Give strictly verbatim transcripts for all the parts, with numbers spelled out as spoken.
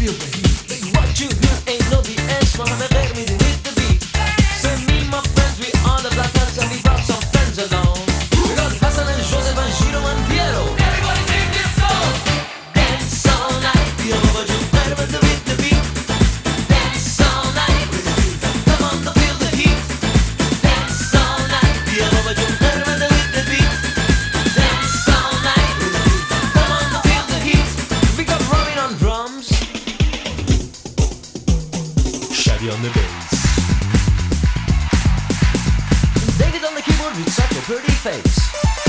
feel the heat. What you hear ain't no B S, but I'm a baby with the beat. So me and my friends, we are the Black Cats and we brought some friends along. We got Hassan and Joseph and Giro and Piero. Everybody sing this song. Dance all night, feel over you, better with the with the beat. Dance all night, come on to feel the heat. Dance all night, feel over you, better with the with the beat. Dance all night, come on to feel the heat. We got Robin on drums, Shaggy on the bass, David on the keyboard with such a pretty face.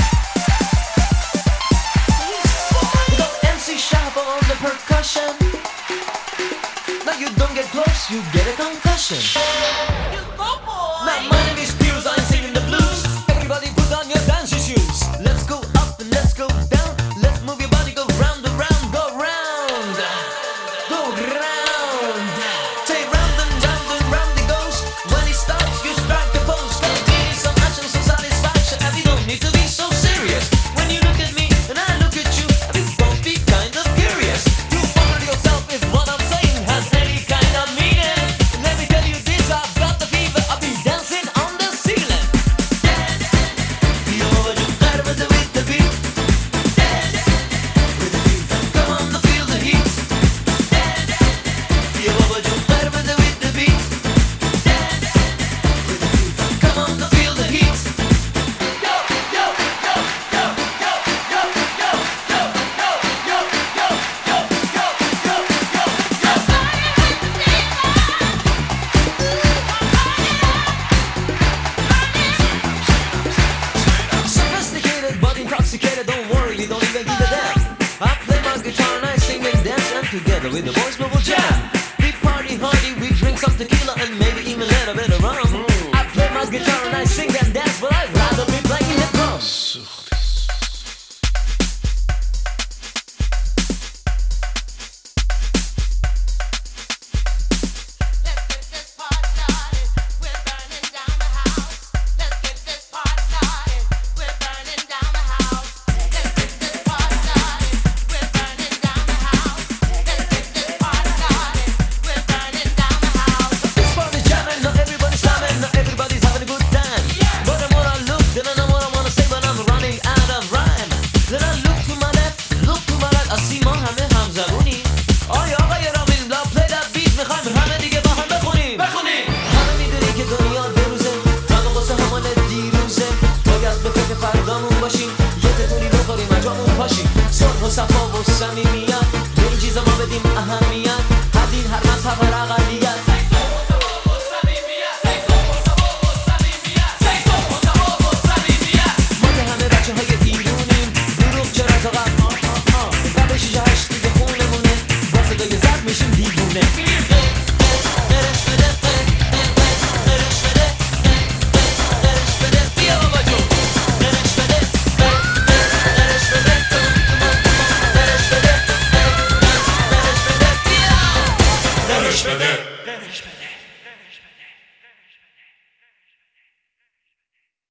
We got M C Sharper on the percussion. Now you don't get close, you get a concussion. Now my name is Piers, I'm singing the blues. Everybody put on your dancing shoes. Let's go up and let's go down. Let's move your body, go round and round, go round, go round. Say round and round and round it goes. When it starts, you strike the pose. Cause it is some action, some satisfaction, and we don't need to be so serious. When you look at me and I look at you, we both be kind of curious. You wonder yourself if what I'm saying has any kind of meaning. Let me tell you this, I've got the fever. I've been dancing on the ceiling. Feel over you, better with the with the beat. With the beat, come on to feel the heat. Feel over you, better with the with the beat. With the beat, come on to feel the heat. Yo, yo, yo, yo, yo, yo, yo, yo, yo, yo, yo, yo, yo, yo, yo, Sophisticated but intoxicated, don't worry, we don't even give a damn. I play my guitar and I sing and dance, and together with the boys we will jam. We party hardy, we drink some tequila and maybe even a little bit of rum. I play my guitar and I sing and dance, but I'd rather be playing the drums. Let's get this party started. We're burning down the house. Let's get this party started. We're burning down the house. Let's get this party started. We're burning down the house. Let's get this party started. We're burning down the house. This party's jamming, not everybody's slamming, not everybody's having a good time. But the more I look, then I know what I wanna say, but I'm running out of rhyme. Then I look to my left, look to my right, I see Mohammed Hamzaruni. آیا آقای رامین لا play that beat، میخوایم همه دیگه با هم بخونیم بخونیم همه میدونی که دنیا دو روزه، همه واسه همان دیروزه. باید به فکر فردامون باشیم، یه تکونی بخوریم از جامون پاشیم. صلح و صفا و صمیمیت، به این چیزا ما بدیم اهمیت. هر دین، هر مذهب، هر اقلیت. ما که همه بچه های ایرونیم، دروغ چرا تا قبل آه آه آه. قبل شیشه هشت دیگه خونمونه، با صدای زد میشیم دیوونه. بیا بابا جون. برش بده.